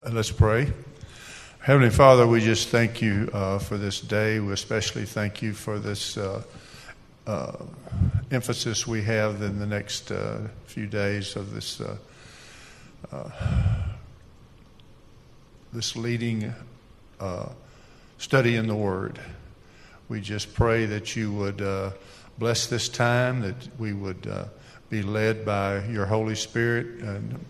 Let's pray. Heavenly Father, we just thank you for this day. We especially thank you for this emphasis we have in the next few days of this leading study in the Word. We just pray that you would bless this time, that we would be led by your Holy Spirit and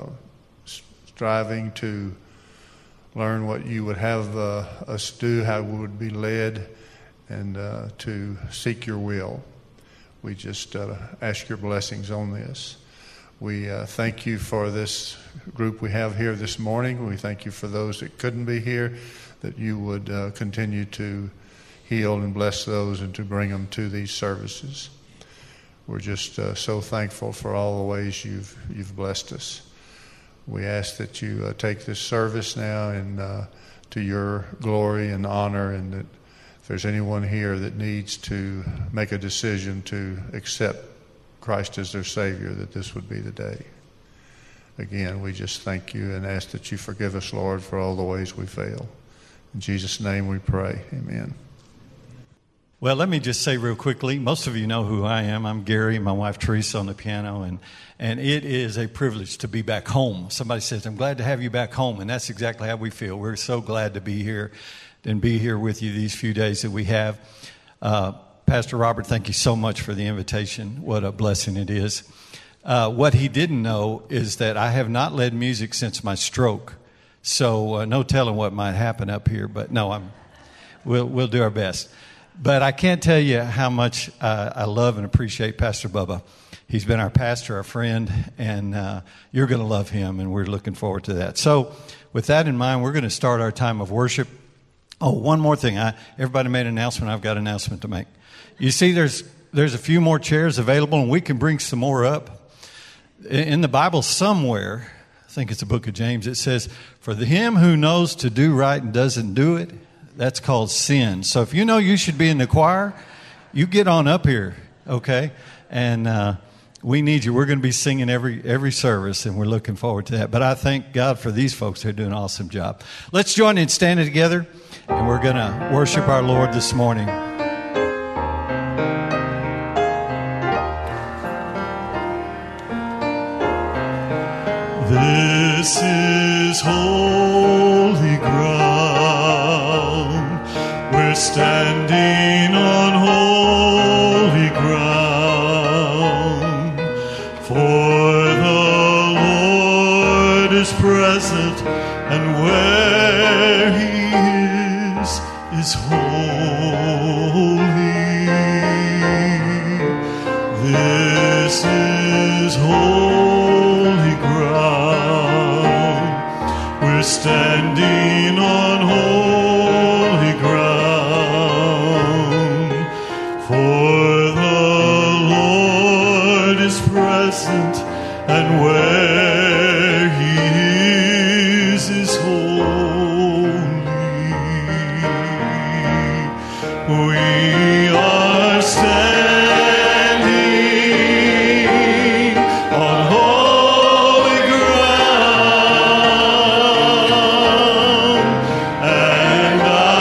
striving to learn what you would have us do, how we would be led, and to seek your will. We just ask your blessings on this. We thank you for this group we have here this morning. We thank you for those that couldn't be here, that you would continue to heal and bless those and to bring them to these services. We're just so thankful for all the ways you've blessed us. We ask that you take this service now and to your glory and honor, and that if there's anyone here that needs to make a decision to accept Christ as their Savior, that this would be the day. Again, we just thank you and ask that you forgive us, Lord, for all the ways we fail. In Jesus' name we pray. Amen. Well, let me just say real quickly, most of you know who I am. I'm Gary, my wife Teresa on the piano, and it is a privilege to be back home. Somebody says, I'm glad to have you back home, and that's exactly how we feel. We're so glad to be here and be here with you these few days that we have. Pastor Robert, thank you so much for the invitation. What a blessing it is. What he didn't know is that I have not led music since my stroke, so no telling what might happen up here, but no, we'll do our best. But I can't tell you how much I love and appreciate Pastor Bubba. He's been our pastor, our friend, and you're going to love him, and we're looking forward to that. So with that in mind, we're going to start our time of worship. Oh, one more thing. Everybody made an announcement. I've got an announcement to make. You see, there's a few more chairs available, and we can bring some more up. In the Bible somewhere, I think it's the book of James, it says, for him who knows to do right and doesn't do it, that's called sin. So if you know you should be in the choir, you get on up here, okay? And we need you. We're going to be singing every service, and we're looking forward to that. But I thank God for these folks who are doing an awesome job. Let's join in standing together, and we're going to worship our Lord this morning. This is holy ground. We're standing on holy ground, for the Lord is present, and where He is holy. This is holy ground. We're standing on holy ground, for the Lord is present, and where He is holy. We are standing on holy ground, and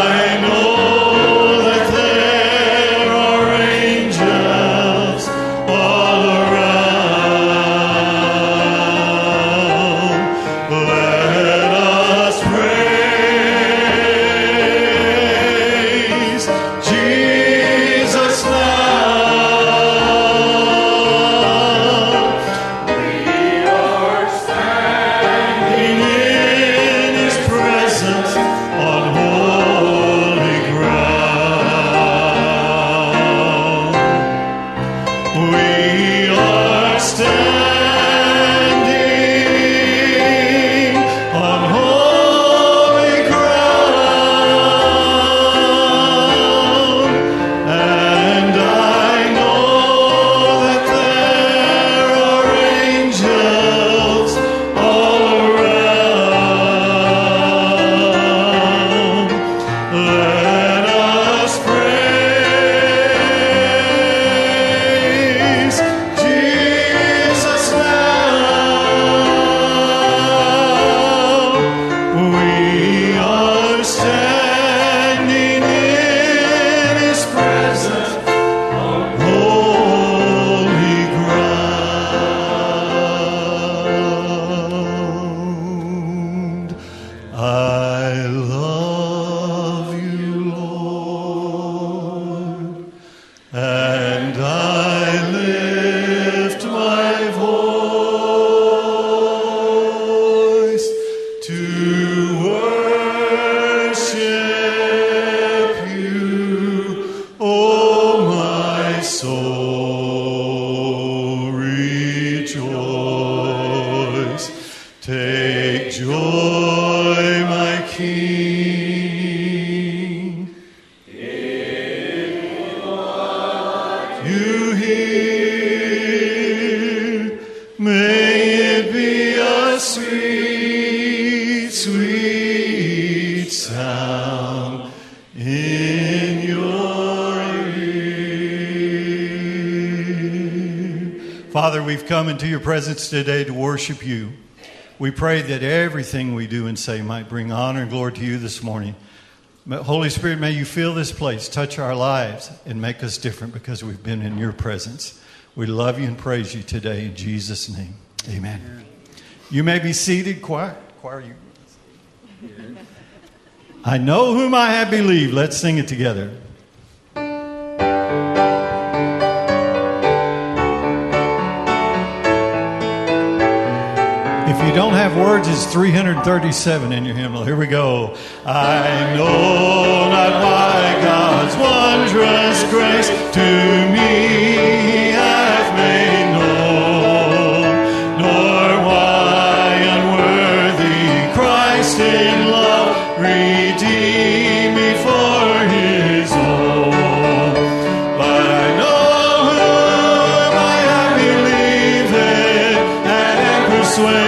I love you, Lord, and I lift my voice to worship you, oh my soul, rejoice. Take joy, my King, in what you hear. May it be a sweet, sweet sound in your ear. Father, we've come into your presence today to worship you. We pray that everything we do and say might bring honor and glory to you this morning. Holy Spirit, may you fill this place, touch our lives, and make us different because we've been in your presence. We love you and praise you today in Jesus' name. Amen. You may be seated. Choir, you. I know whom I have believed. Let's sing it together. If you don't have words, it's 337 in your hymnal. Here we go. I know not why God's wondrous grace to me hath made known, nor why unworthy Christ in love redeemed me for his own. But I know whom I have believed and am persuaded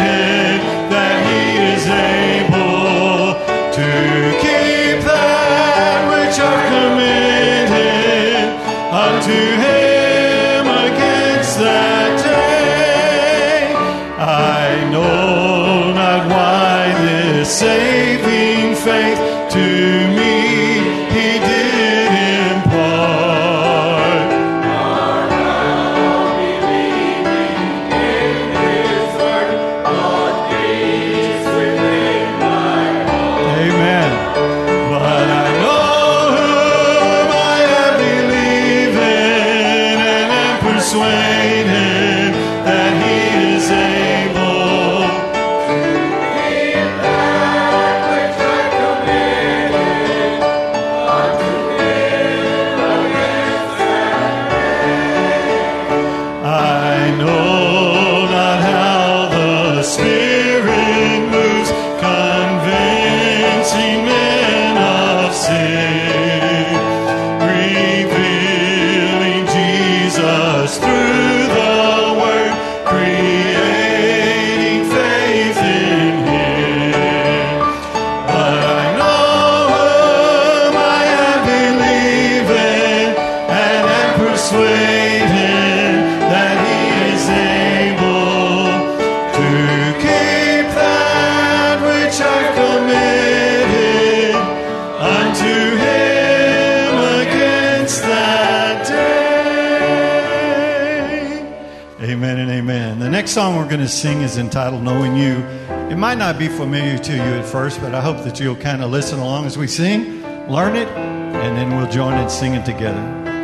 to him against that day. I know not why this saving faith to me he did impart. Nor how believing in his word, all peace within my heart. Amen. But I know persuaded that he is able to keep that which I committed unto him against that day. I know not how the Spirit moves, convincing men of sin, revealing Jesus through the Word, creating faith in him. But I know whom I am believing and am persuaded that he is able to keep that which I've committed unto him against that day. Amen and amen. The next song we're going to sing is entitled Knowing You. It might not be familiar to you at first, but I hope that you'll kind of listen along as we sing, learn it, and then we'll join in singing together.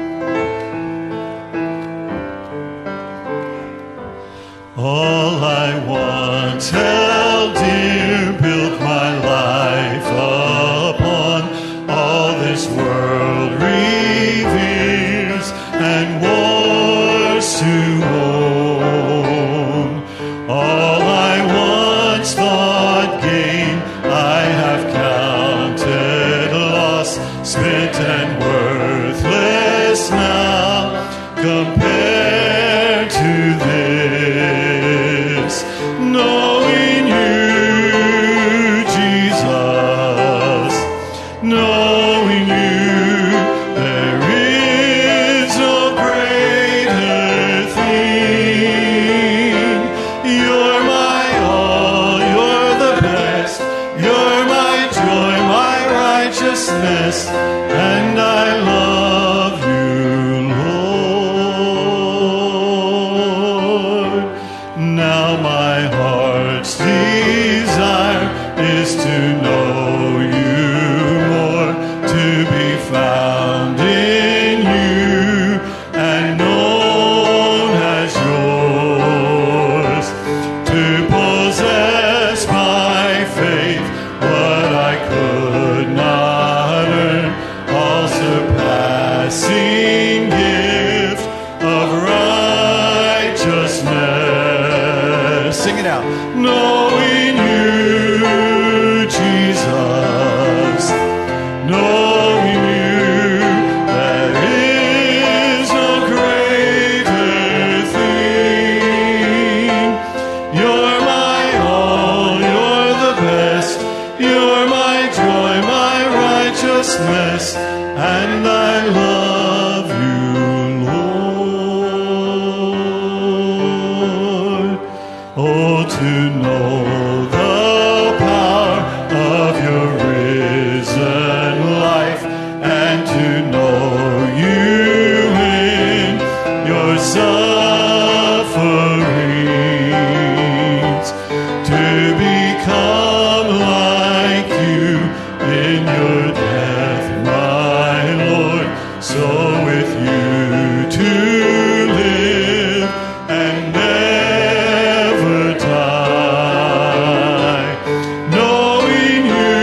All I once held dear, built my life upon, all this world reveres and wars to own. All I once thought gain, I have counted loss, spent and worthless now, compared to this. Knowing you, Jesus, knowing you, there is no greater thing. You're my all, you're the best, you're my joy, my righteousness, and I love you, Lord. Now my heart's desire is to righteousness, and I love you, Lord. Oh, to know the power of your risen life, and to know you in your sufferings, to become like you in your death, my Lord, so with you to live and never die, knowing you,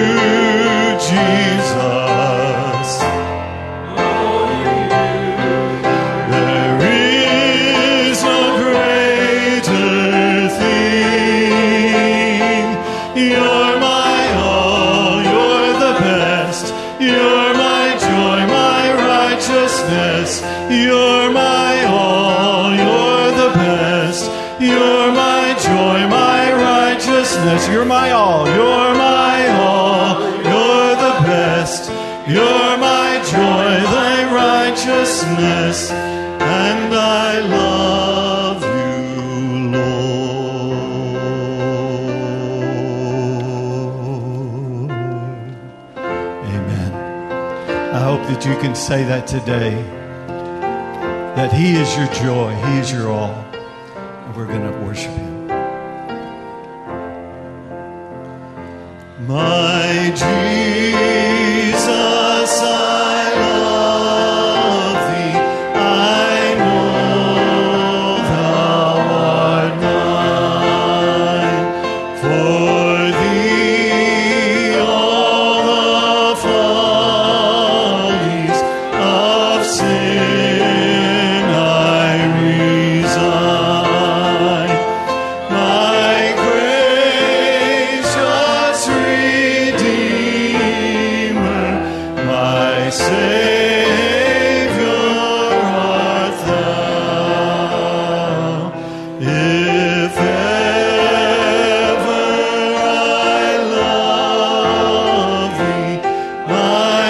Jesus. There is no greater thing. You're my all, you're the best. You're my joy, my righteousness. You're my all, you're the best. You're my joy, my righteousness. You're my all, you're my all, you're the best. You're my joy, thy righteousness, and I love you, Lord. Amen. I hope that you can say that today, that He is your joy, He is your all, and we're going to worship Him. My Jesus, I love thee. I know thou art mine. For thee all the follies of sin I resign. My gracious Redeemer, my Savior art thou. If ever I love thee, my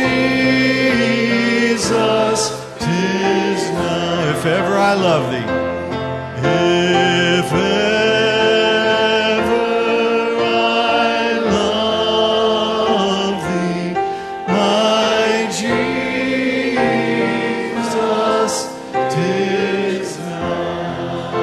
Jesus, 'tis now. If ever I love thee, if ever I love thee, my Jesus, 'tis now.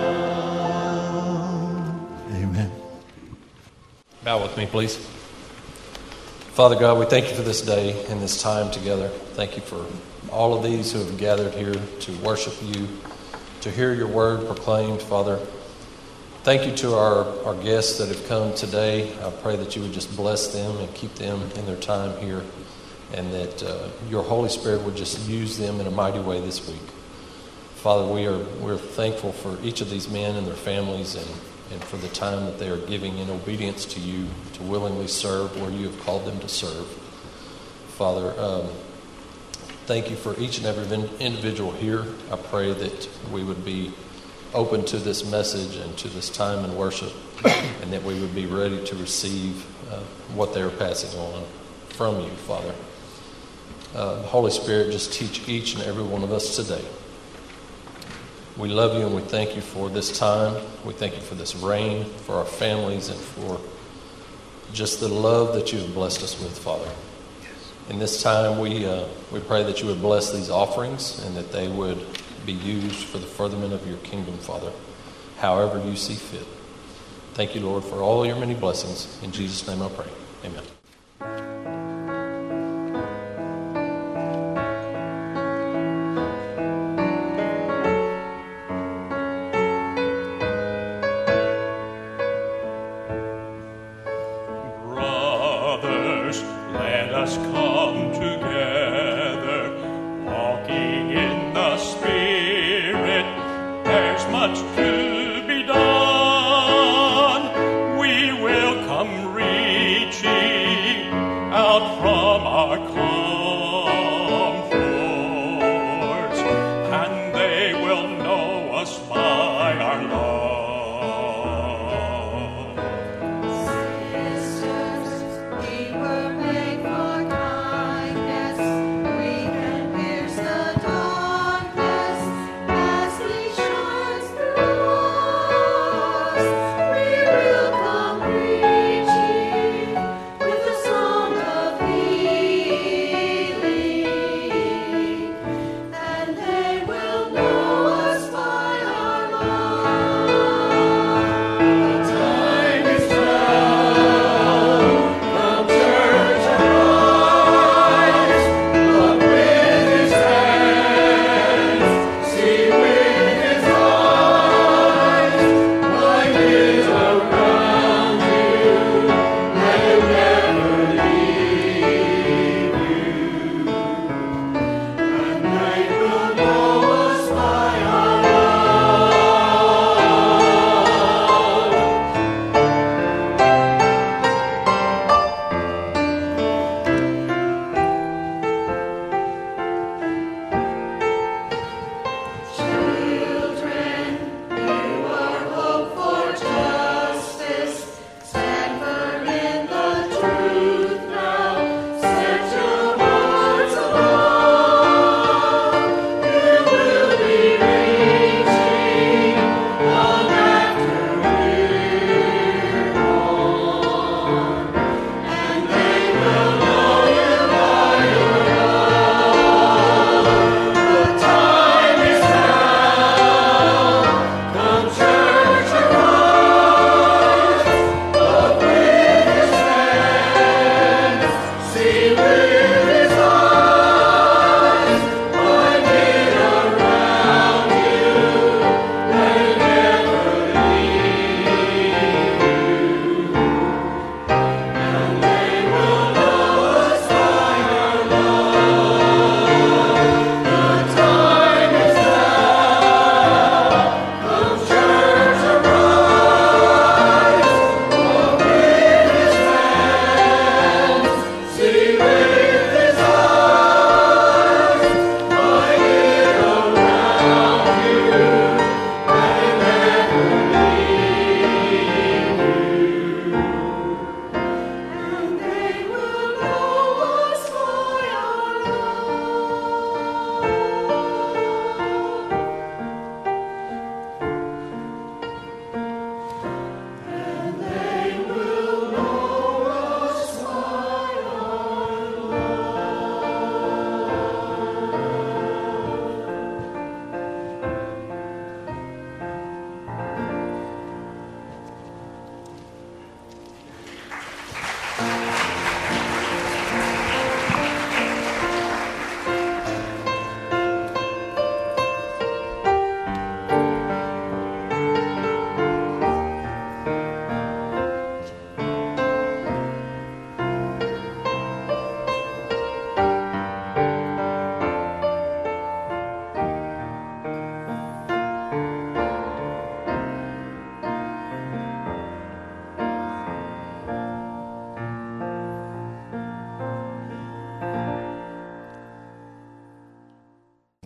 Amen. Bow with me, please. Father God, we thank you for this day and this time together. Thank you for all of these who have gathered here to worship you, to hear your word proclaimed, Father. Thank you to our guests that have come today. I pray that you would just bless them and keep them in their time here, and that your Holy Spirit would just use them in a mighty way this week. Father, we're thankful for each of these men and their families, and for the time that they are giving in obedience to you, to willingly serve where you have called them to serve. Father, thank you for each and every individual here. I pray that we would be open to this message and to this time in worship, and that we would be ready to receive what they are passing on from you, Father. Holy Spirit, just teach each and every one of us today. We love you and we thank you for this time. We thank you for this rain, for our families, and for just the love that you have blessed us with, Father. In this time, we pray that you would bless these offerings and that they would be used for the furtherment of your kingdom, Father, however you see fit. Thank you, Lord, for all your many blessings. In Jesus' name I pray. Amen. Brothers, let us come together, walking in the Spirit. There's much to be done. We will come reaching out from our comforts, and they will know us by our love. Sisters, we were made for God.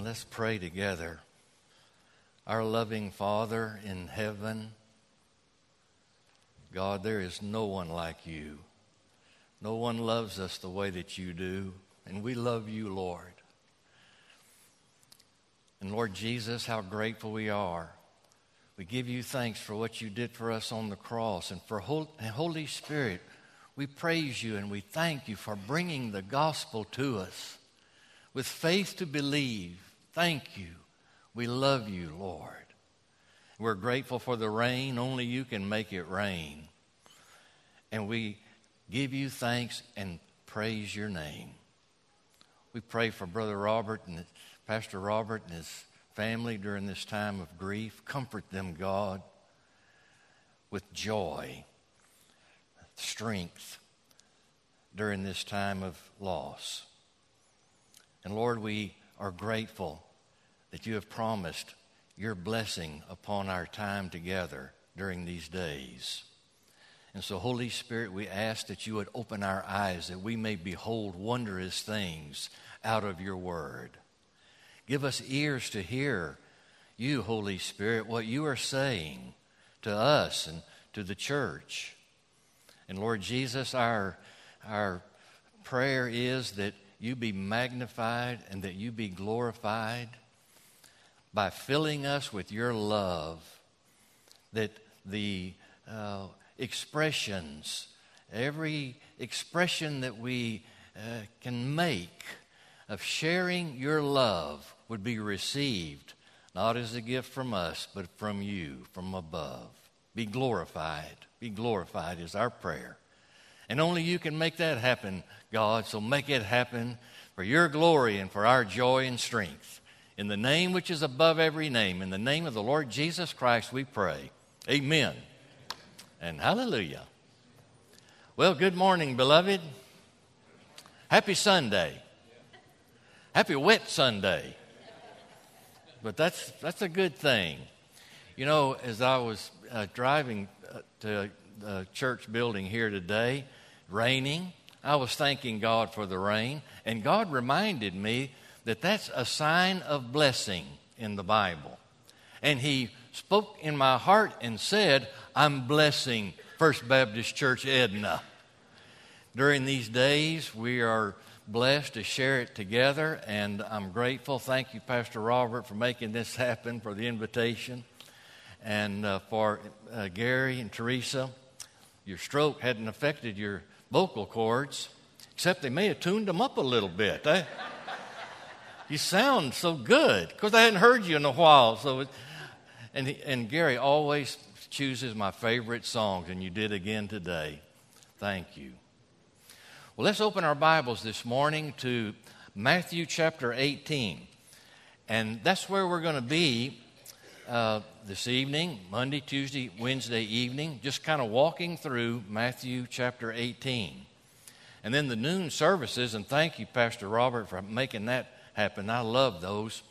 Let's pray together. Our loving Father in heaven, God, there is no one like you. No one loves us the way that you do, and we love you, Lord. And Lord Jesus, how grateful we are. We give you thanks for what you did for us on the cross. And for Holy Spirit, we praise you and we thank you for bringing the gospel to us. With faith to believe, thank you. We love you, Lord. We're grateful for the rain. Only you can make it rain. And we give you thanks and praise your name. We pray for Brother Robert and Pastor Robert and his family during this time of grief. Comfort them, God, with joy, strength during this time of loss. And Lord, we are grateful that you have promised your blessing upon our time together during these days. And so, Holy Spirit, we ask that you would open our eyes that we may behold wondrous things out of your word. Give us ears to hear you, Holy Spirit, what you are saying to us and to the church. And Lord Jesus, our prayer is that you be magnified and that you be glorified by filling us with your love, that the expressions, every expression that we can make of sharing your love would be received, not as a gift from us, but from you, from above. Be glorified is our prayer. And only you can make that happen, God, so make it happen for your glory and for our joy and strength. In the name which is above every name, in the name of the Lord Jesus Christ, we pray. Amen. And hallelujah. Well, good morning, beloved. Happy Sunday. Happy wet Sunday. But that's a good thing. You know, as I was driving to the church building here today, raining, I was thanking God for the rain, and God reminded me that that's a sign of blessing in the Bible. And he spoke in my heart and said, I'm blessing First Baptist Church Edna. During these days, we are blessed to share it together, and I'm grateful. Thank you, Pastor Robert, for making this happen, for the invitation, and for Gary and Teresa. Your stroke hadn't affected your vocal cords, except they may have tuned them up a little bit. You sound so good, because I hadn't heard you in a while. So, and Gary always chooses my favorite songs, and you did again today. Thank you. Well, let's open our Bibles this morning to Matthew chapter 18. And that's where we're going to be this evening, Monday, Tuesday, Wednesday evening, just kind of walking through Matthew chapter 18. And then the noon services, and thank you, Pastor Robert, for making that happen. I love those.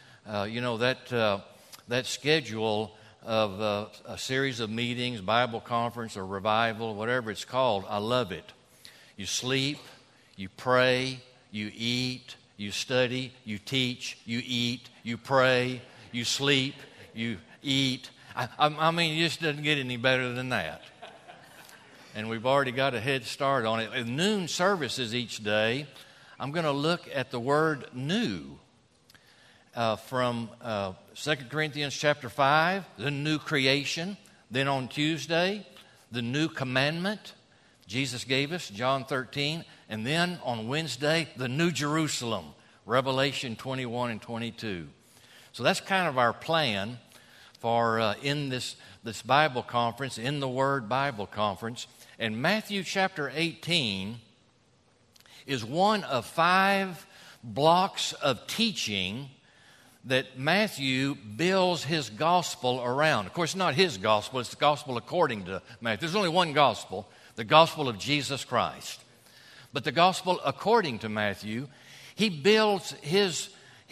That schedule of a series of meetings, Bible conference or revival, whatever it's called, I love it. You sleep, you pray, you eat, you study, you teach, you eat, you pray, you sleep, you eat. I mean, it just doesn't get any better than that. And we've already got a head start on it. At noon services each day, I'm going to look at the word new from 2 Corinthians chapter 5, the new creation. Then on Tuesday, the new commandment Jesus gave us, John 13. And then on Wednesday, the new Jerusalem, Revelation 21 and 22. So that's kind of our plan for in this Bible conference, in the Word Bible conference. And Matthew chapter 18 is one of 5 blocks of teaching that Matthew builds his gospel around. Of course, it's not his gospel, it's the gospel according to Matthew. There's only one gospel, the gospel of Jesus Christ. But the gospel according to Matthew, he builds his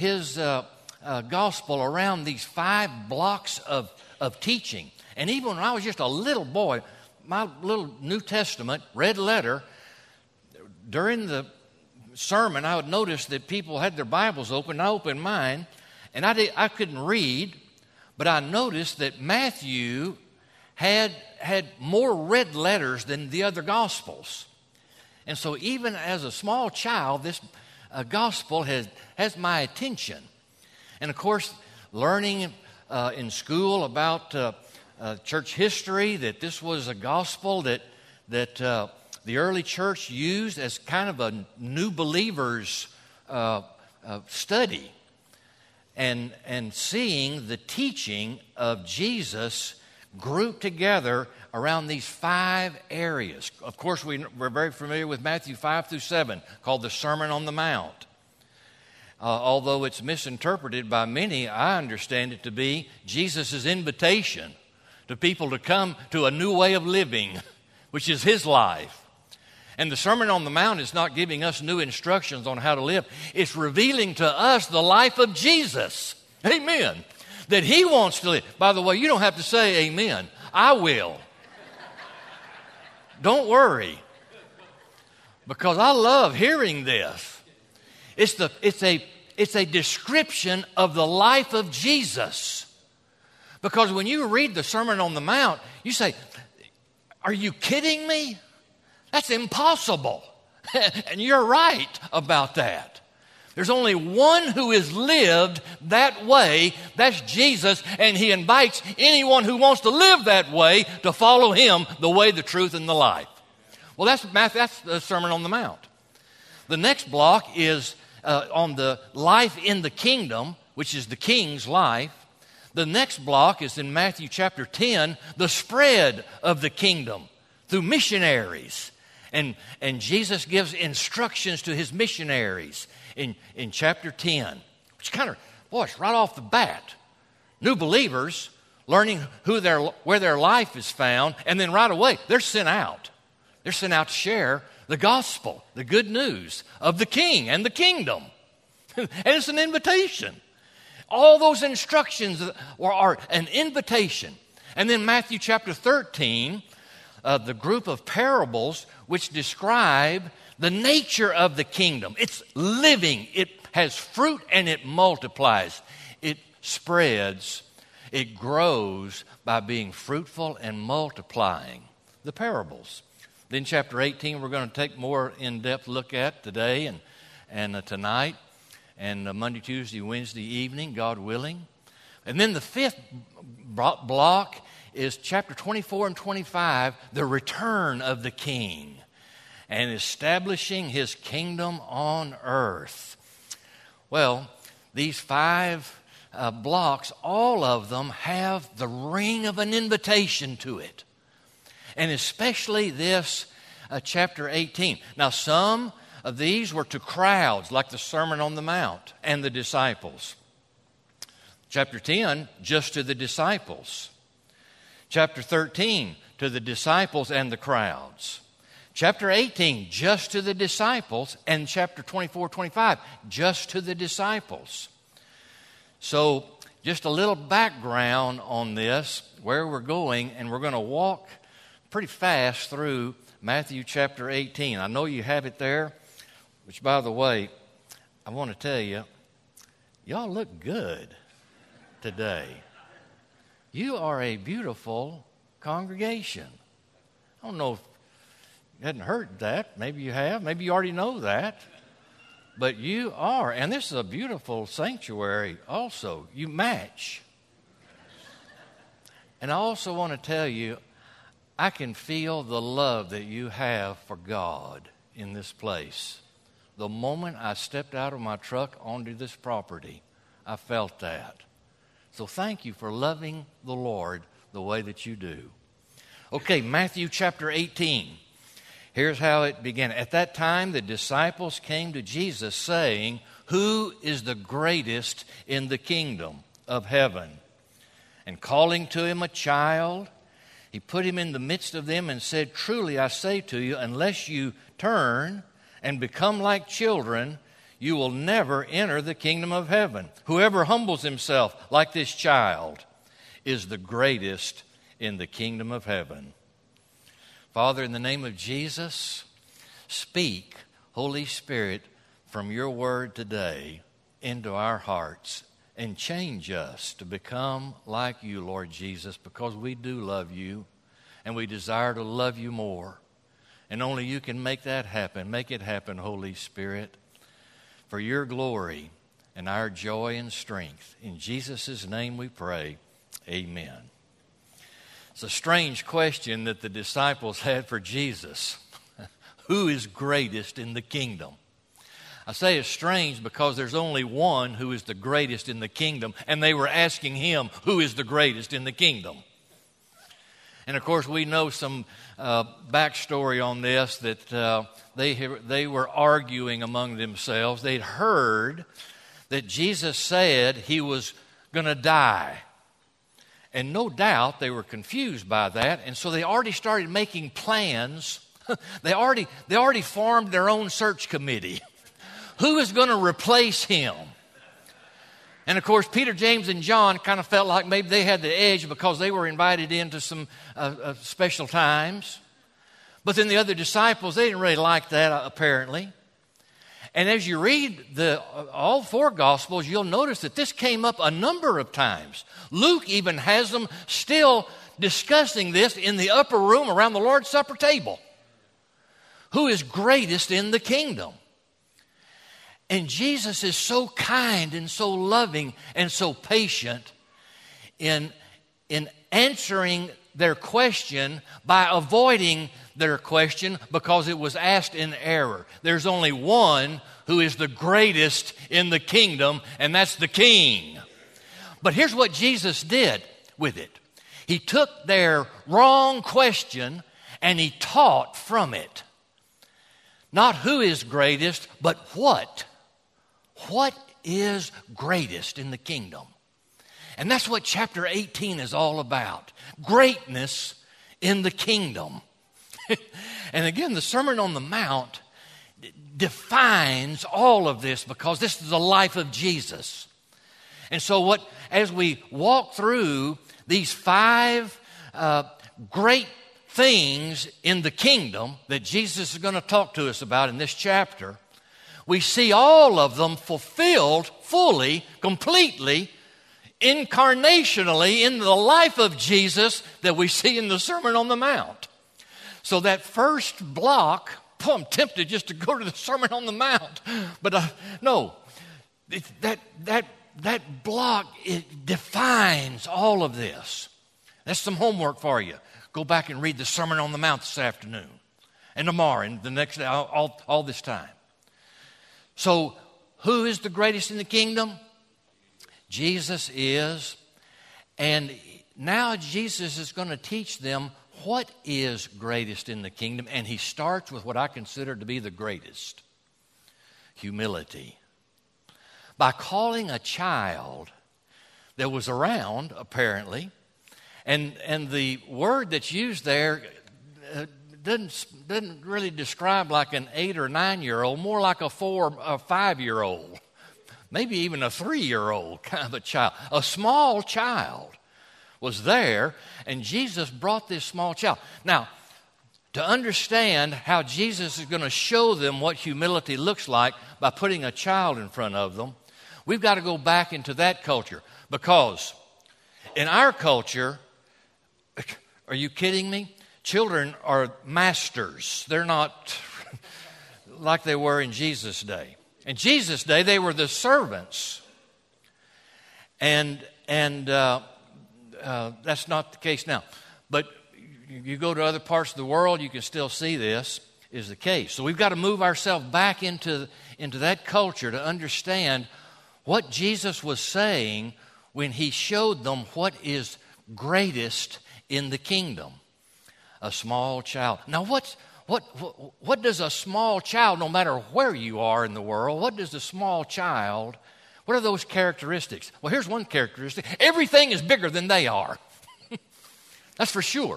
gospel around these 5 blocks of teaching. And even when I was just a little boy, my little New Testament red letter, during the sermon, I would notice that people had their Bibles open. I opened mine, And I couldn't read, but I noticed that Matthew had more red letters than the other Gospels. And so even as a small child, this Gospel has my attention. And of course, learning in school about church history, that this was a Gospel that the early church used as kind of a new believer's study. And seeing the teaching of Jesus grouped together around these 5 areas. Of course, we're very familiar with Matthew 5 through 7, called the Sermon on the Mount. Although it's misinterpreted by many, I understand it to be Jesus' invitation to people to come to a new way of living, which is His life. And the Sermon on the Mount is not giving us new instructions on how to live. It's revealing to us the life of Jesus. Amen. That He wants to live. By the way, you don't have to say amen. I will. Don't worry. Because I love hearing this. It's a description of the life of Jesus. Because when you read the Sermon on the Mount, you say, are you kidding me? That's impossible. And you're right about that. There's only one who has lived that way. That's Jesus. And He invites anyone who wants to live that way to follow Him, the way, the truth, and the life. Well, that's the Sermon on the Mount. The next block is on the life in the kingdom, which is the king's life. The next block is in Matthew chapter 10, the spread of the kingdom through missionaries. And Jesus gives instructions to His missionaries in chapter 10, which kind of, boy, it's right off the bat. New believers learning where their life is found, and then right away, they're sent out. They're sent out to share the gospel, the good news of the King and the kingdom. And it's an invitation. All those instructions are an invitation. And then Matthew chapter 13, the group of parables which describe the nature of the kingdom. It's living. It has fruit and it multiplies. It spreads. It grows by being fruitful and multiplying. The parables. Then chapter 18 we're going to take more in-depth look at today and tonight. And Monday, Tuesday, Wednesday evening, God willing. And then the 5th block is chapter 24 and 25, the return of the King and establishing His kingdom on earth. Well, these 5 blocks, all of them have the ring of an invitation to it. And especially this chapter 18. Now, some of these were to crowds, like the Sermon on the Mount and the disciples. Chapter 10, just to the disciples. Chapter 13, to the disciples and the crowds. Chapter 18, just to the disciples. And chapter 24, 25, just to the disciples. So, just a little background on this, where we're going, and we're going to walk pretty fast through Matthew chapter 18. I know you have it there. Which, by the way, I want to tell you, y'all look good today. You are a beautiful congregation. I don't know if you hadn't heard that. Maybe you have. Maybe you already know that. But you are. And this is a beautiful sanctuary also. You match. And I also want to tell you, I can feel the love that you have for God in this place. The moment I stepped out of my truck onto this property, I felt that. So thank you for loving the Lord the way that you do. Okay, Matthew chapter 18. Here's how it began. At that time, the disciples came to Jesus saying, "Who is the greatest in the kingdom of heaven?" And calling to him a child, He put him in the midst of them and said, "Truly I say to you, unless you turn and become like children, you will never enter the kingdom of heaven. Whoever humbles himself like this child is the greatest in the kingdom of heaven." Father, in the name of Jesus, speak, Holy Spirit, from your word today into our hearts and change us to become like you, Lord Jesus, because we do love you and we desire to love you more. And only you can make that happen. Make it happen, Holy Spirit, for your glory and our joy and strength. In Jesus' name we pray, amen. It's a strange question that the disciples had for Jesus. Who is greatest in the kingdom? I say it's strange because there's only one who is the greatest in the kingdom, and they were asking him who is the greatest in the kingdom. And of course, we know some backstory on this, that they were arguing among themselves. They'd heard that Jesus said he was going to die. And no doubt they were confused by that, and so they already started making plans. They already formed their own search committee. Who is going to replace him? And of course, Peter, James, and John kind of felt like maybe they had the edge because they were invited into some special times. But then the other disciples, they didn't really like that, apparently. And as you read all four Gospels, you'll notice that this came up a number of times. Luke even has them still discussing this in the upper room around the Lord's Supper table. Who is greatest in the kingdom? And Jesus is so kind and so loving and so patient in answering their question by avoiding their question because it was asked in error. There's only one who is the greatest in the kingdom, and that's the King. But here's what Jesus did with it. He took their wrong question and he taught from it. Not who is greatest, but what. What is greatest in the kingdom? And that's what chapter 18 is all about. Greatness in the kingdom. And again, the Sermon on the Mount defines all of this because this is the life of Jesus. And so as we walk through these 5 great things in the kingdom that Jesus is going to talk to us about in this chapter, we see all of them fulfilled fully, completely, incarnationally in the life of Jesus that we see in the Sermon on the Mount. So that first block, I'm tempted just to go to the Sermon on the Mount, but no, that block, it defines all of this. That's some homework for you. Go back and read the Sermon on the Mount this afternoon and tomorrow and the next day, all this time. So, who is the greatest in the kingdom? Jesus is. And now Jesus is going to teach them what is greatest in the kingdom. And he starts with what I consider to be the greatest. Humility. By calling a child that was around, apparently, and the word that's used there doesn't really describe like an 8 or 9-year-old, more like a 4 or 5-year-old, maybe even a 3-year-old kind of a child. A small child was there, and Jesus brought this small child. Now, to understand how Jesus is going to show them what humility looks like by putting a child in front of them, we've got to go back into that culture. Because in our culture, are you kidding me? Children are masters. They're not like they were in Jesus' day. In Jesus' day, they were the servants. And that's not the case now. But you go to other parts of the world, you can still see this is the case. So we've got to move ourselves back into that culture to understand what Jesus was saying when he showed them what is greatest in the kingdom. A small child. Now, what does a small child, no matter where you are in the world, what does a small child, what are those characteristics? Well, here's one characteristic. Everything is bigger than they are. That's for sure.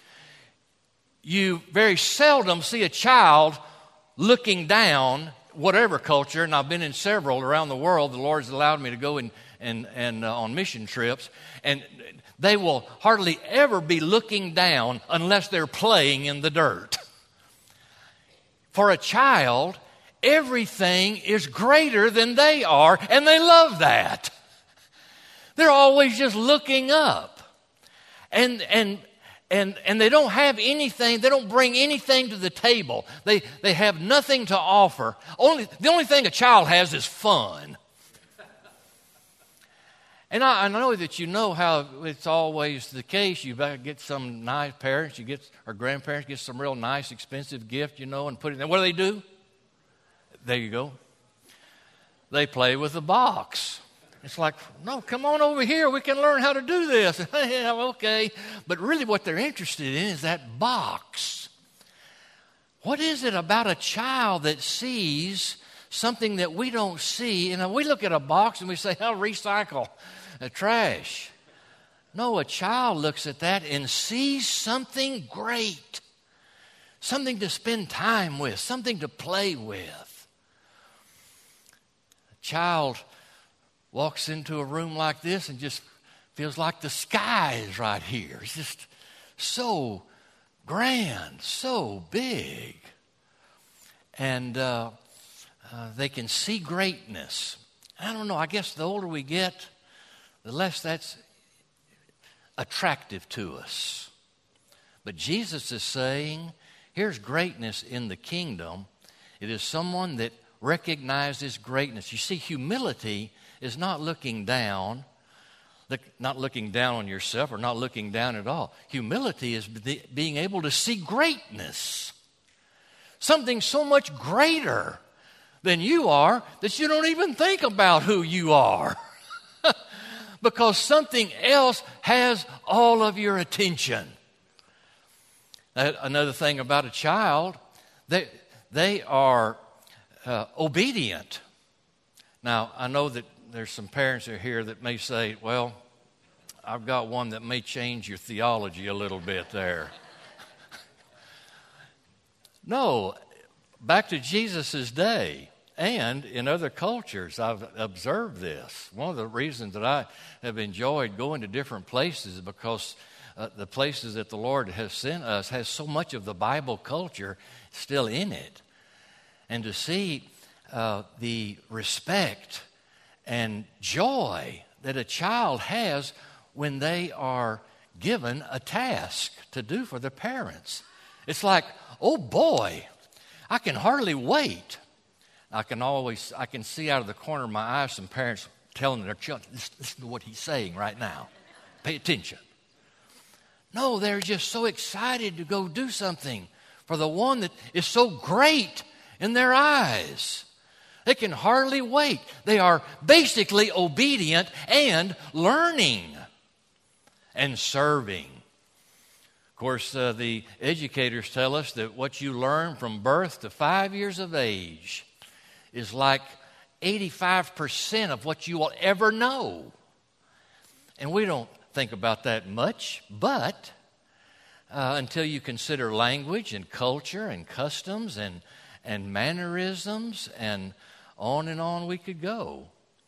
You very seldom see a child looking down, whatever culture, and I've been in several around the world. The Lord's allowed me to go and on mission trips, and they will hardly ever be looking down unless they're playing in the dirt. For a child, everything is greater than they are, and they love that. They're always just looking up. And they don't have anything, they don't bring anything to the table. They have nothing to offer. The only thing a child has is fun. And I know that you know how it's always the case. You better get some nice parents, or grandparents, get some real nice, expensive gift, and put it in there. What do? There you go. They play with the box. It's like, no, come on over here. We can learn how to do this. Yeah, okay. But really what they're interested in is that box. What is it about a child that sees something that we don't see? And we look at a box and we say, oh, recycle, trash. No, a child looks at that and sees something great, something to spend time with, something to play with. A child walks into a room like this and just feels like the sky is right here. It's just so grand, so big. And they can see greatness. I don't know, I guess the older we get, the less that's attractive to us. But Jesus is saying, here's greatness in the kingdom. It is someone that recognizes greatness. You see, humility is not looking down on yourself or not looking down at all. Humility is being able to see greatness. Something so much greater than you are that you don't even think about who you are. Because something else has all of your attention. Another thing about a child, they are obedient. Now, I know that there's some parents that are here that may say, well, I've got one that may change your theology a little bit there. No, back to Jesus' day and in other cultures, I've observed this. One of the reasons that I have enjoyed going to different places is because the places that the Lord has sent us has so much of the Bible culture still in it. And to see the respect and joy that a child has when they are given a task to do for their parents. It's like, oh boy, I can hardly wait. I can see out of the corner of my eye some parents telling their children, listen to what he's saying right now. Pay attention. No, they're just so excited to go do something for the one that is so great in their eyes. They can hardly wait. They are basically obedient and learning and serving. Of course, the educators tell us that what you learn from birth to 5 years of age is like 85% of what you will ever know. And we don't think about that much, but until you consider language and culture and customs and mannerisms and on we could go.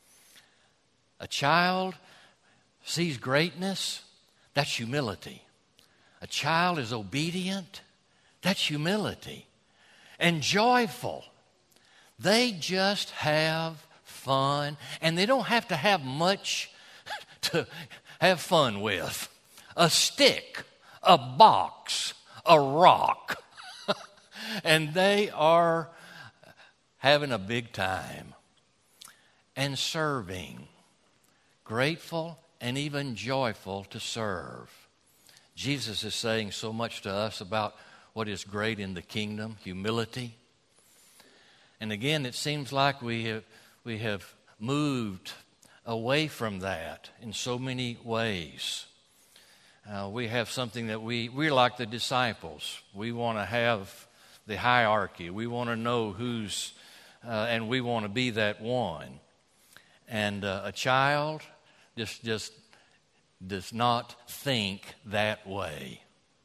A child sees greatness, that's humility. A child is obedient, that's humility. And joyful. They just have fun, and they don't have to have much to have fun with. A stick, a box, a rock. And they are having a big time and serving, grateful and even joyful to serve. Jesus is saying so much to us about what is great in the kingdom, humility. And again, it seems like we have moved away from that in so many ways. We have something that we're like the disciples. We want to have the hierarchy. We want to know who's, and we want to be that one. And a child just does not think that way.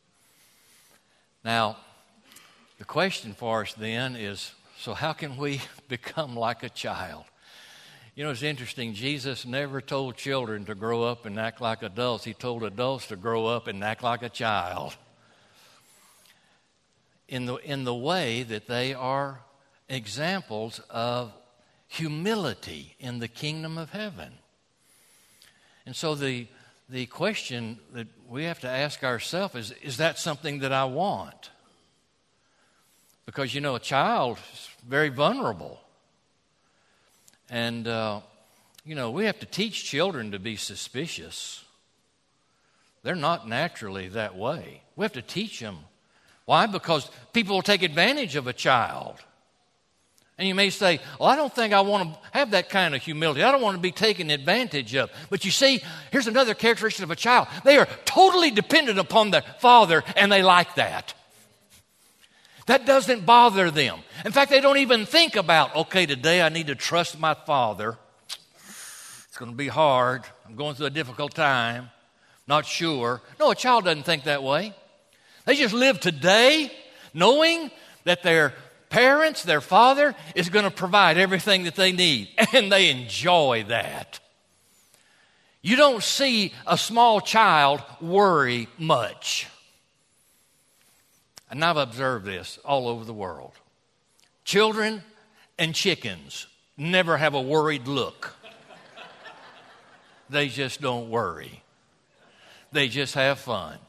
Now, the question for us then is, so how can we become like a child? You know, it's interesting. Jesus never told children to grow up and act like adults. He told adults to grow up and act like a child. In the way that they are examples of humility in the kingdom of heaven. And so the question that we have to ask ourselves is that something that I want? Because, a child is very vulnerable. And, we have to teach children to be suspicious. They're not naturally that way. We have to teach them. Why? Because people will take advantage of a child. And you may say, I don't think I want to have that kind of humility. I don't want to be taken advantage of. But you see, here's another characteristic of a child. They are totally dependent upon their father, and they like that. That doesn't bother them. In fact, they don't even think about, okay, today I need to trust my father. It's going to be hard. I'm going through a difficult time. Not sure. No, a child doesn't think that way. They just live today knowing that their parents, their father, is going to provide everything that they need. And they enjoy that. You don't see a small child worry much. And I've observed this all over the world. Children and chickens never have a worried look. They just don't worry. They just have fun.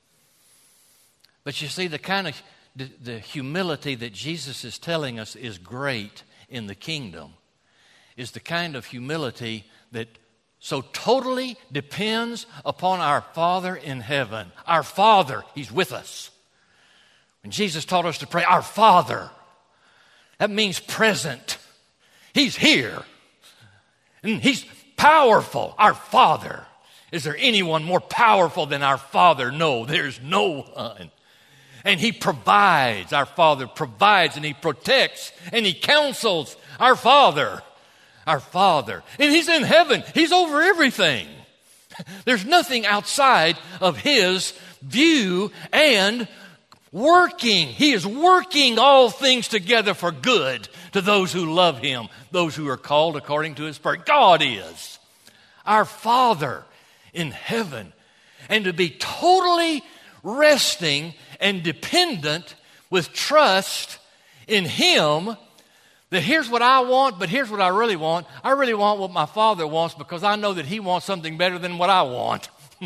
But you see, the kind of the humility that Jesus is telling us is great in the kingdom is the kind of humility that so totally depends upon our Father in heaven. Our Father, He's with us. When Jesus taught us to pray, our Father, that means present. He's here. And He's powerful, our Father. Is there anyone more powerful than our Father? No, there's no one. And He provides. Our Father provides and He protects and He counsels. Our Father. Our Father. And He's in heaven. He's over everything. There's nothing outside of His view and working. He is working all things together for good to those who love Him, those who are called according to His purpose. God is our Father in heaven. And to be totally resting and dependent with trust in Him, that here's what I want, but here's what I really want. I really want what my Father wants because I know that He wants something better than what I want.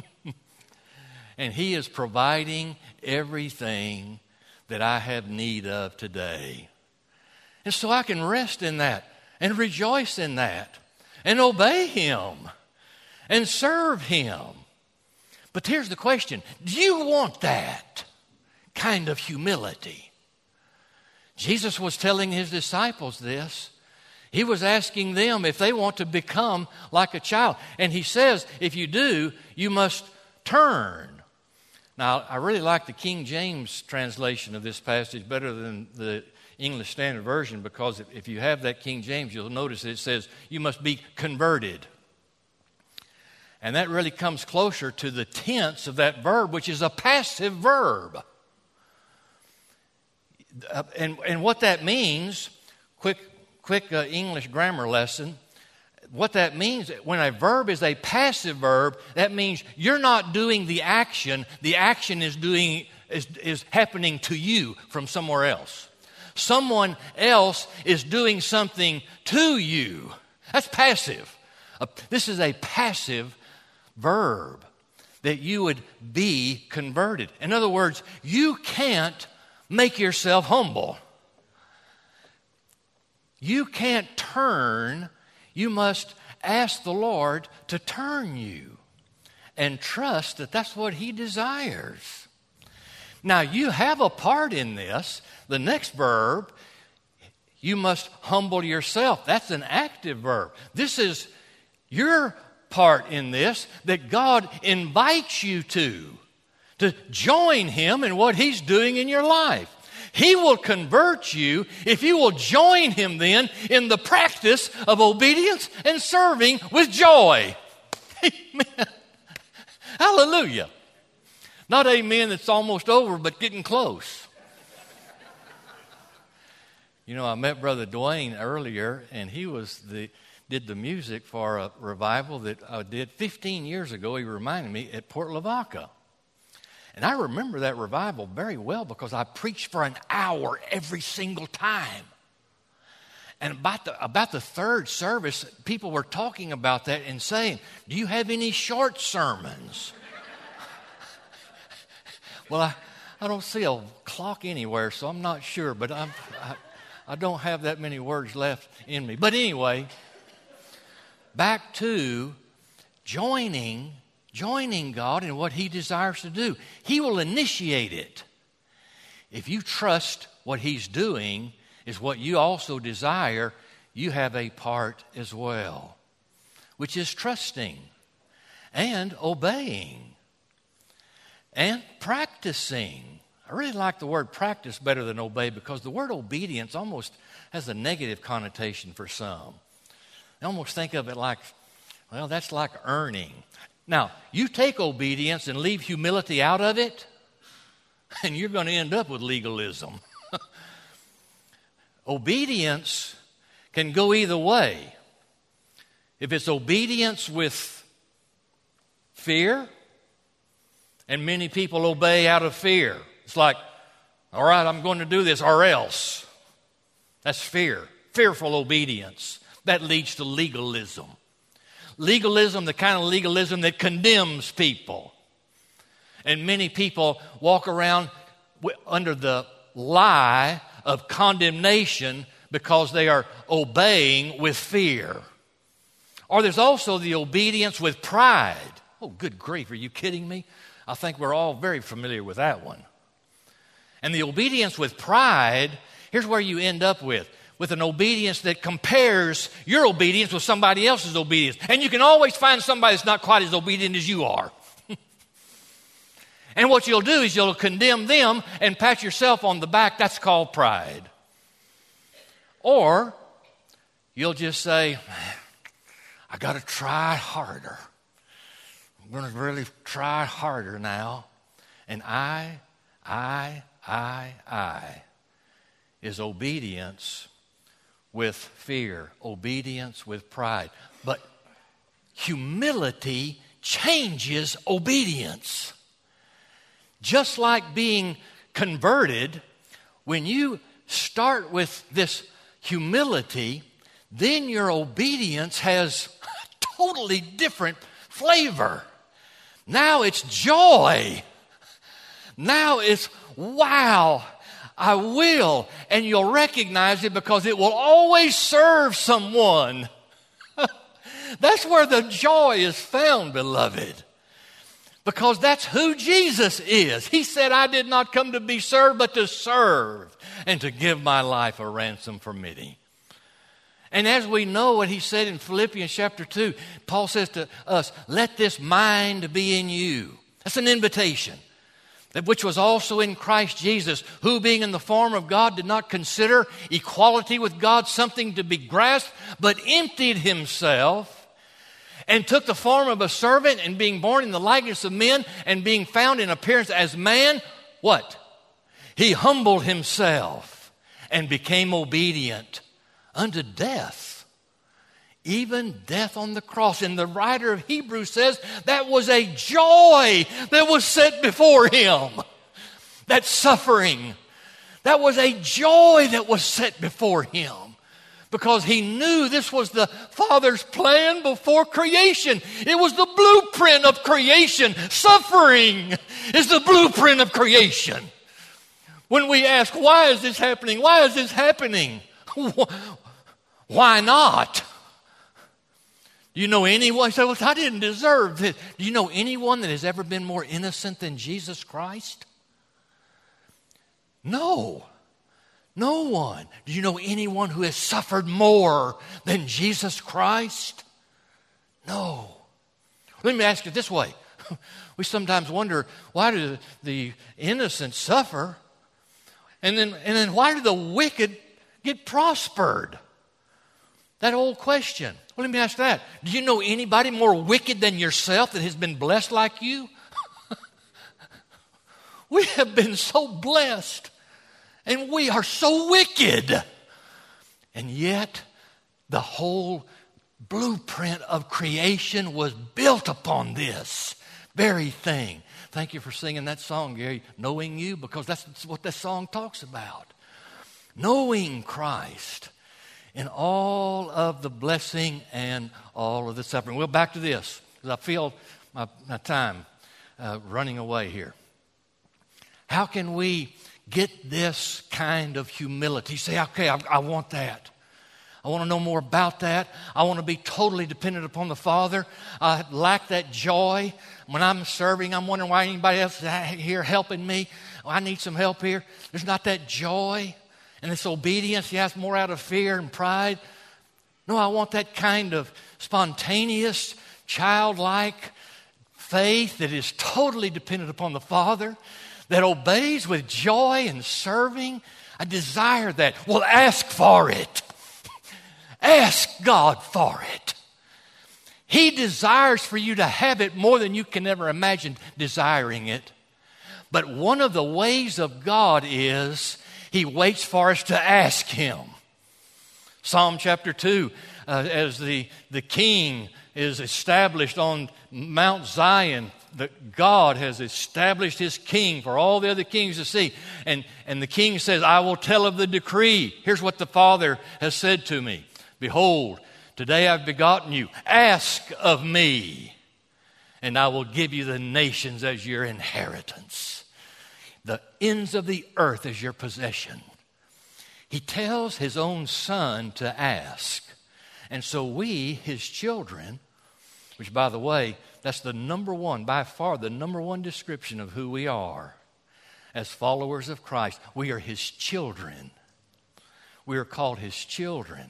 And He is providing everything that I have need of today. And so I can rest in that and rejoice in that and obey Him and serve Him. But here's the question. Do you want that kind of humility? Jesus was telling His disciples this. He was asking them if they want to become like a child. And He says, if you do, you must turn. Now, I really like the King James translation of this passage better than the English Standard Version, because if you have that King James, you'll notice that it says you must be converted. And that really comes closer to the tense of that verb, which is a passive verb. And what that means, quick English grammar lesson, what that means, when a verb is a passive verb, that means you're not doing the action is happening to you from somewhere else. Someone else is doing something to you. That's passive. This is a passive verb, that you would be converted. In other words, you can't make yourself humble. You can't turn. You must ask the Lord to turn you and trust that that's what He desires. Now, you have a part in this. The next verb, you must humble yourself. That's an active verb. This is your part in this, that God invites you to join Him in what He's doing in your life. He will convert you if you will join Him then in the practice of obedience and serving with joy. Amen. Hallelujah. Not amen that's almost over, but getting close. I met Brother Dwayne earlier, and he did the music for a revival that I did 15 years ago. He reminded me at Port Lavaca. And I remember that revival very well because I preached for an hour every single time. And about the third service, people were talking about that and saying, do you have any short sermons? Well, I don't see a clock anywhere, so I'm not sure, but I don't have that many words left in me. But anyway, back to joining God in what He desires to do. He will initiate it. If you trust what He's doing is what you also desire, you have a part as well, which is trusting and obeying and practicing. I really like the word practice better than obey, because the word obedience almost has a negative connotation for some. They almost think of it like, well, that's like earning. Now, you take obedience and leave humility out of it, and you're going to end up with legalism. Obedience can go either way. If it's obedience with fear, and many people obey out of fear. It's like, all right, I'm going to do this or else. That's fear, fearful obedience. That leads to legalism. Legalism, the kind of legalism that condemns people. And many people walk around under the lie of condemnation because they are obeying with fear. Or there's also the obedience with pride. Oh, good grief, are you kidding me? I think we're all very familiar with that one. And the obedience with pride, here's where you end up with an obedience that compares your obedience with somebody else's obedience. And you can always find somebody that's not quite as obedient as you are. And what you'll do is you'll condemn them and pat yourself on the back. That's called pride. Or you'll just say, I got to try harder. I'm going to really try harder now. And I is obedience with fear, obedience with pride. But humility changes obedience. Just like being converted, when you start with this humility, then your obedience has a totally different flavor. Now it's joy. Now it's, wow, I will. And you'll recognize it because it will always serve someone. That's where the joy is found, beloved. Because that's who Jesus is. He said, I did not come to be served, but to serve and to give my life a ransom for many. And as we know what he said in Philippians chapter 2, Paul says to us, let this mind be in you. That's an invitation. That which was also in Christ Jesus, who being in the form of God did not consider equality with God something to be grasped, but emptied himself and took the form of a servant, and being born in the likeness of men and being found in appearance as man, what? He humbled himself and became obedient unto death, even death on the cross. And the writer of Hebrews says that was a joy that was set before him. That suffering, that was a joy that was set before him. Because he knew this was the Father's plan before creation. It was the blueprint of creation. Suffering is the blueprint of creation. When we ask, why is this happening? Why is this happening? Why not? Do you know anyone? Say, well, I didn't deserve this. Do you know anyone that has ever been more innocent than Jesus Christ? No. No one. Do you know anyone who has suffered more than Jesus Christ? No. Let me ask you this way. We sometimes wonder, why do the innocent suffer? And then why do the wicked get prospered? That old question. Well, let me ask that. Do you know anybody more wicked than yourself that has been blessed like you? We have been so blessed. And we are so wicked. And yet, the whole blueprint of creation was built upon this very thing. Thank you for singing that song, Gary, Knowing You, because that's what that song talks about. Knowing Christ in all of the blessing and all of the suffering. Well, back to this, because I feel my time running away here. How can we get this kind of humility? Say, okay, I want that. I want to know more about that. I want to be totally dependent upon the Father. I lack that joy. When I'm serving, I'm wondering why anybody else is here helping me. Oh, I need some help here. There's not that joy and this obedience. You ask more out of fear and pride. No, I want that kind of spontaneous, childlike faith that is totally dependent upon the Father, that obeys with joy and serving. I desire that. Well, ask for it. Ask God for it. He desires for you to have it more than you can ever imagine desiring it. But one of the ways of God is He waits for us to ask Him. Psalm chapter 2, as the king is established on Mount Zion, that God has established His king for all the other kings to see. And the king says, I will tell of the decree. Here's what the Father has said to me. Behold, today I've begotten you. Ask of me, and I will give you the nations as your inheritance, the ends of the earth as your possession. He tells His own Son to ask. And so we, His children, which, by the way, that's the number one, by far the number one description of who we are as followers of Christ. We are His children. We are called His children.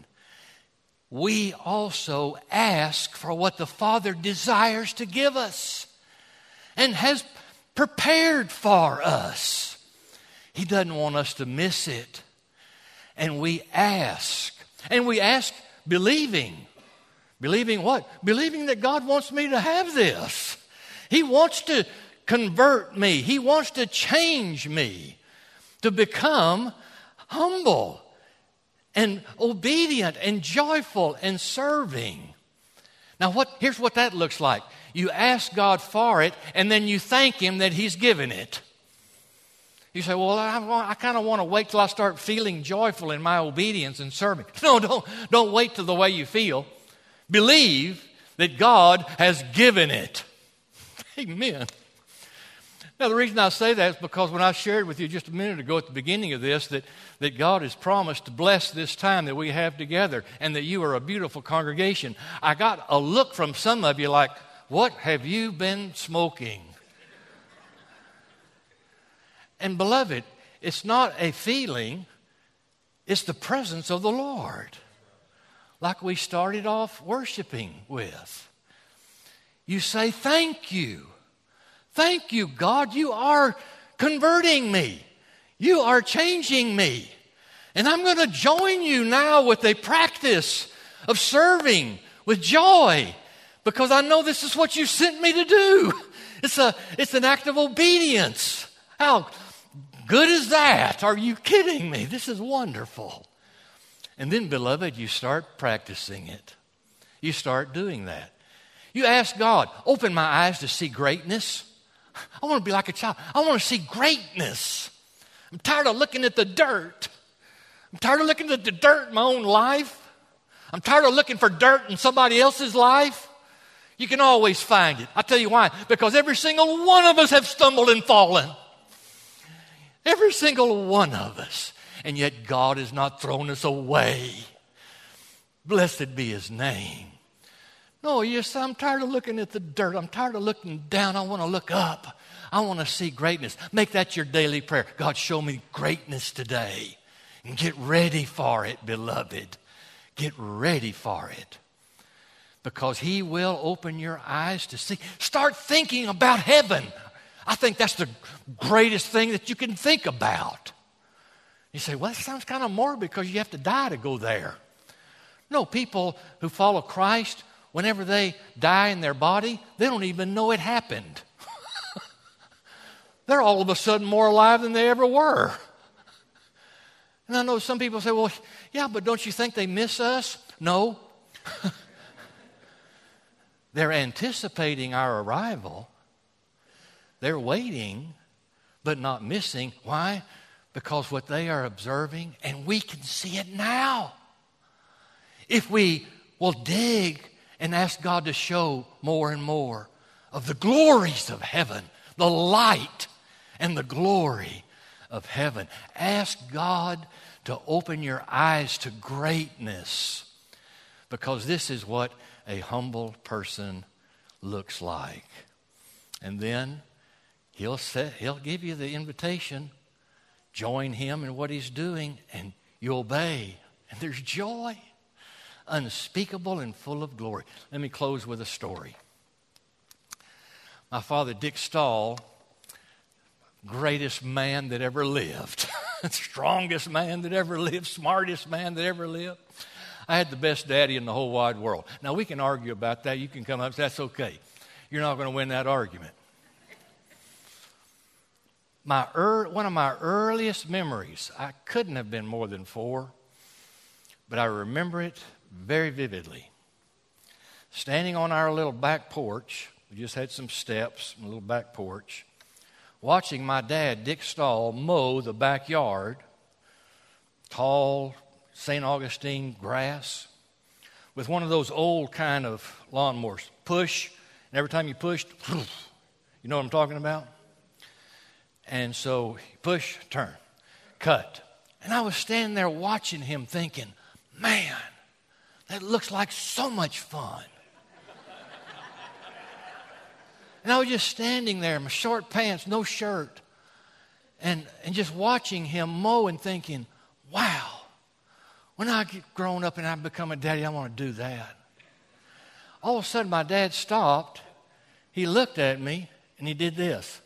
We also ask for what the Father desires to give us and has prepared for us. He doesn't want us to miss it. And we ask. And we ask believing. Believing what? Believing that God wants me to have this. He wants to convert me. He wants to change me to become humble and obedient and joyful and serving. Now, here's what that looks like. You ask God for it, and then you thank Him that He's given it. You say, well, I kind of want to wait till I start feeling joyful in my obedience and serving. No, don't wait till the way you feel. Believe that God has given it. Amen. Now, the reason I say that is because when I shared with you just a minute ago at the beginning of this that God has promised to bless this time that we have together and that you are a beautiful congregation, I got a look from some of you like, what have you been smoking? And beloved, it's not a feeling, it's the presence of the Lord. Like we started off worshiping with. You say, thank you. Thank you, God. You are converting me. You are changing me. And I'm going to join you now with a practice of serving with joy because I know this is what you sent me to do. It's an act of obedience. How good is that? Are you kidding me? This is wonderful. And then, beloved, you start practicing it. You start doing that. You ask God, open my eyes to see greatness. I want to be like a child. I want to see greatness. I'm tired of looking at the dirt. I'm tired of looking at the dirt in my own life. I'm tired of looking for dirt in somebody else's life. You can always find it. I'll tell you why. Because every single one of us have stumbled and fallen. Every single one of us. And yet God has not thrown us away. Blessed be His name. No, yes, I'm tired of looking at the dirt. I'm tired of looking down. I want to look up. I want to see greatness. Make that your daily prayer. God, show me greatness today. And get ready for it, beloved. Get ready for it. Because He will open your eyes to see. Start thinking about heaven. I think that's the greatest thing that you can think about. You say, well, that sounds kind of morbid because you have to die to go there. No, people who follow Christ, whenever they die in their body, they don't even know it happened. They're all of a sudden more alive than they ever were. And I know some people say, well, yeah, but don't you think they miss us? No. They're anticipating our arrival. They're waiting, but not missing. Why? Because what they are observing, and we can see it now. if we will dig and ask God to show more and more of the glories of heaven, the light and the glory of heaven. Ask God to open your eyes to greatness, because this is what a humble person looks like. And then He'll give you the invitation. Join Him in what He's doing, and you obey. And there's joy, unspeakable and full of glory. Let me close with a story. My father, Dick Stahl, greatest man that ever lived, strongest man that ever lived, smartest man that ever lived. I had the best daddy in the whole wide world. Now, we can argue about that. You can come up, that's okay. You're not going to win that argument. One of my earliest memories, I couldn't have been more than 4, but I remember it very vividly. Standing on our little back porch, we just had some steps, a little back porch, watching my dad, Dick Stahl, mow the backyard, tall St. Augustine grass, with one of those old kind of lawnmowers. Push, and every time you pushed, you know what I'm talking about? And so push, turn, cut. And I was standing there watching him thinking, man, that looks like so much fun. And I was just standing there in my short pants, no shirt, and just watching him mow and thinking, wow, when I get grown up and I become a daddy, I want to do that. All of a sudden, my dad stopped. He looked at me, and he did this.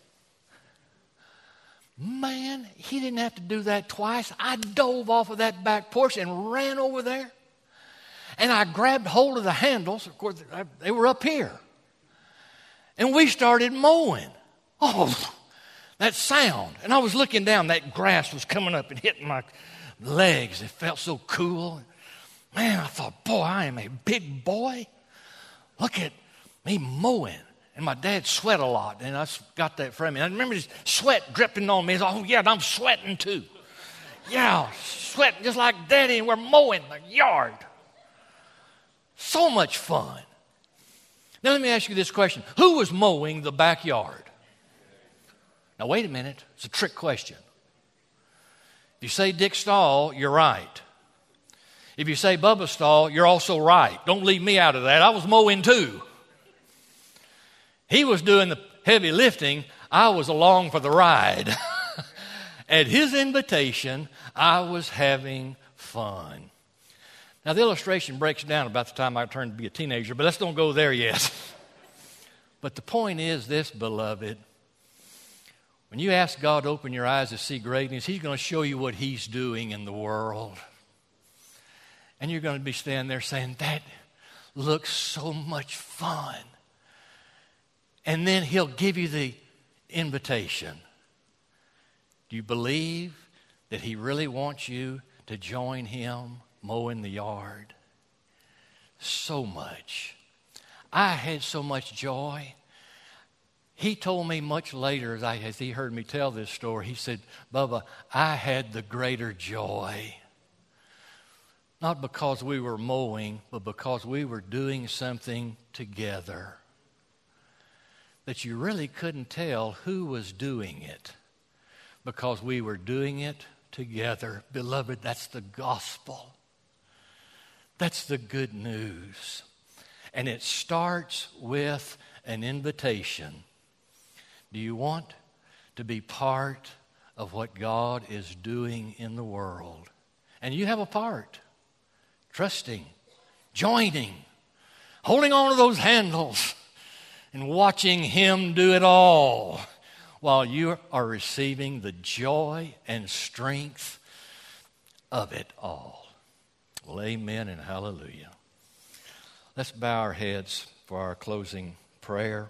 Man, he didn't have to do that twice. I dove off of that back porch and ran over there. And I grabbed hold of the handles. Of course, they were up here. And we started mowing. Oh, that sound. And I was looking down. That grass was coming up and hitting my legs. It felt so cool. Man, I thought, boy, I am a big boy. Look at me mowing. And my dad sweat a lot, and I got that from him. I remember his sweat dripping on me. I thought, oh, yeah, I'm sweating too. Yeah, sweating just like Daddy, and we're mowing the yard. So much fun. Now, let me ask you this question. Who was mowing the backyard? Now, wait a minute. It's a trick question. If you say Dick Stahl, you're right. If you say Bubba Stahl, you're also right. Don't leave me out of that. I was mowing too. He was doing the heavy lifting. I was along for the ride. At his invitation, I was having fun. Now, the illustration breaks down about the time I turned to be a teenager, but let's don't go there yet. But the point is this, beloved. When you ask God to open your eyes to see greatness, He's going to show you what He's doing in the world. And you're going to be standing there saying, that looks so much fun. And then He'll give you the invitation. Do you believe that He really wants you to join Him mowing the yard? So much. I had so much joy. He told me much later, as he heard me tell this story, he said, Bubba, I had the greater joy. Not because we were mowing, but because we were doing something together that you really couldn't tell who was doing it, because we were doing it together. Beloved, that's the gospel. That's the good news. And it starts with an invitation. Do you want to be part of what God is doing in the world? And you have a part. Trusting, joining, holding on to those handles, and watching Him do it all while you are receiving the joy and strength of it all. Well, amen and hallelujah. Let's bow our heads for our closing prayer.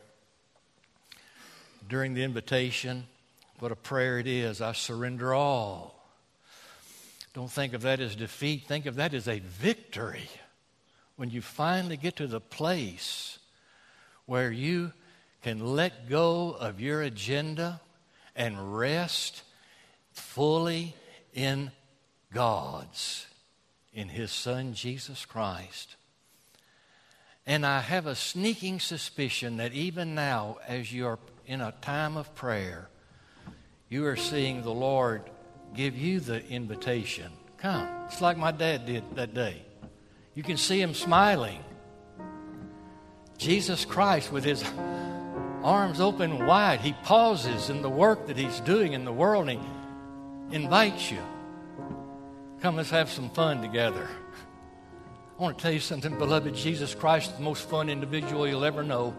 During the invitation, what a prayer it is. I surrender all. Don't think of that as defeat. Think of that as a victory. When you finally get to the place where you can let go of your agenda and rest fully in God's. in His Son, Jesus Christ. And I have a sneaking suspicion that even now, as you are in a time of prayer, you are seeing the Lord give you the invitation. Come. It's like my dad did that day. You can see Him smiling. Jesus Christ, with His arms open wide, He pauses in the work that He's doing in the world, and He invites you. Come, let's have some fun together. I want to tell you something, beloved. Jesus Christ is the most fun individual you'll ever know.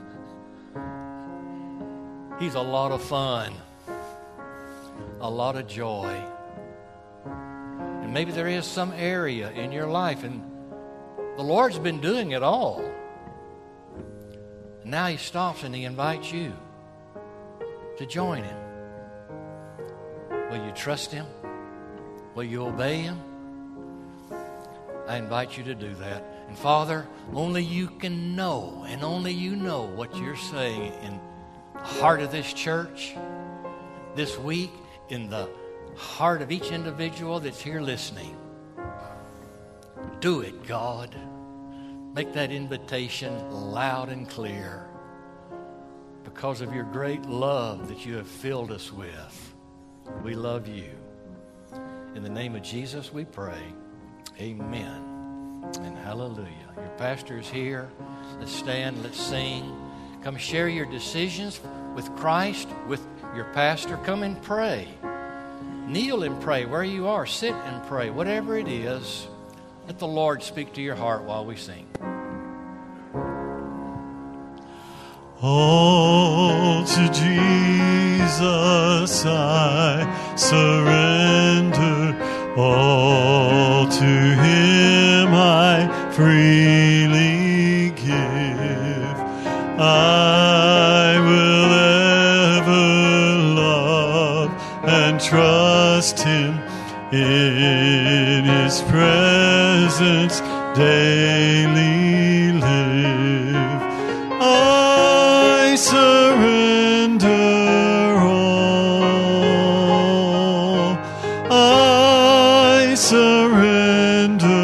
He's a lot of fun, a lot of joy. And maybe there is some area in your life, and the Lord's been doing it all. And now He stops and He invites you to join Him. Will you trust Him? Will you obey Him? I invite you to do that. And Father, only You can know, and only You know what You're saying in the heart of this church this week, in the heart of each individual that's here listening. Do it, God. Make that invitation loud and clear because of Your great love that You have filled us with. We love You. In the name of Jesus we pray. Amen and hallelujah. Your pastor is here. Let's stand, let's sing. Come share your decisions with Christ, with your pastor. Come and pray. Kneel and pray where you are. Sit and pray. Whatever it is, let the Lord speak to your heart while we sing. All to Jesus I surrender. All to Him I freely give. I will ever love and trust Him in His presence daily live. I surrender all. I surrender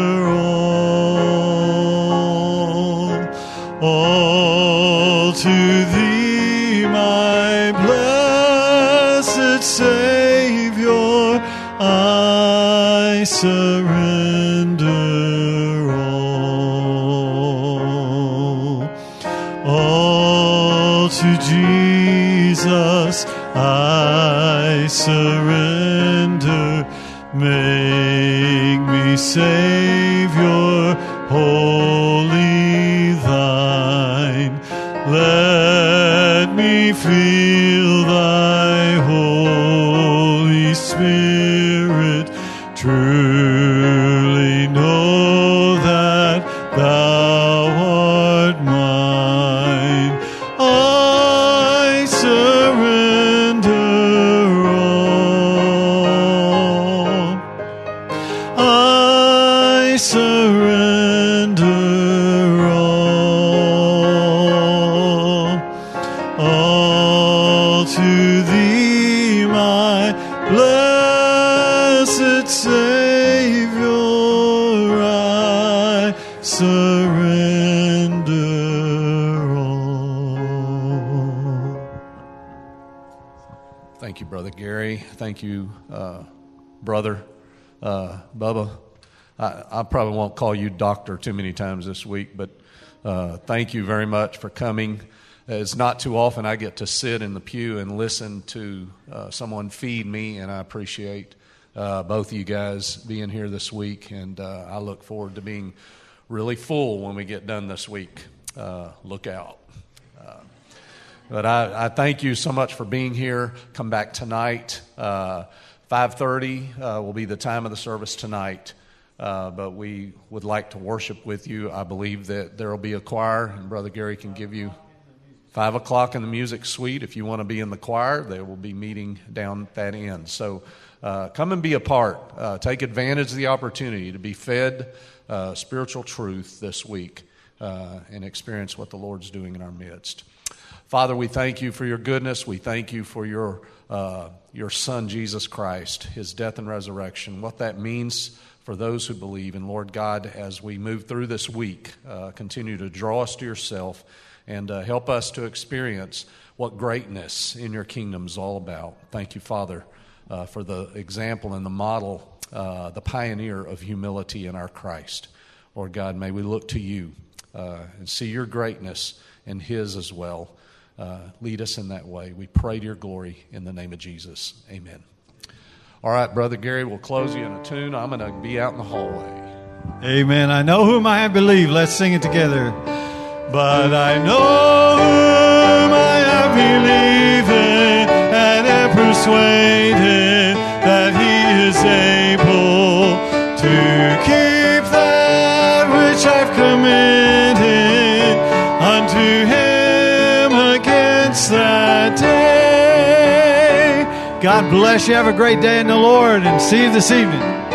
all to Thee, my blessed Savior. I surrender all to Jesus. I surrender. Make me Savior, wholly Thine. Let me feel Thy Holy Spirit. Truly know that Thou art mine. I surrender all. I surrender all to Thee, my blessed Savior. I surrender all. Thank you, Brother Gary. Thank you, Brother Bubba. I probably won't call you doctor too many times this week, but thank you very much for coming. It's not too often I get to sit in the pew and listen to someone feed me, and I appreciate both of you guys being here this week, and I look forward to being really full when we get done this week. Look out. But I thank you so much for being here. Come back tonight. 5:30 will be the time of the service tonight. But we would like to worship with you. I believe that there will be a choir, and Brother Gary can give you 5 o'clock in the music suite. If you want to be in the choir, they will be meeting down at that end. So come and be a part. Take advantage of the opportunity to be fed spiritual truth this week and experience what the Lord's doing in our midst. Father, we thank you for your goodness. We thank you for your Son, Jesus Christ, his death and resurrection, what that means for those who believe. And Lord God, as we move through this week, continue to draw us to yourself and help us to experience what greatness in your kingdom is all about. Thank you, Father, for the example and the model, the pioneer of humility in our Christ. Lord God, may we look to you and see your greatness in his as well. Lead us in that way. We pray to your glory in the name of Jesus. Amen. All right, Brother Gary, we'll close you in a tune. I'm going to be out in the hallway. Amen. I know whom I have believed. Let's sing it together. But I know whom I have believed and am persuaded that he is able to keep that which I've committed unto him against that day. God bless you. Have a great day in the Lord, and see you this evening.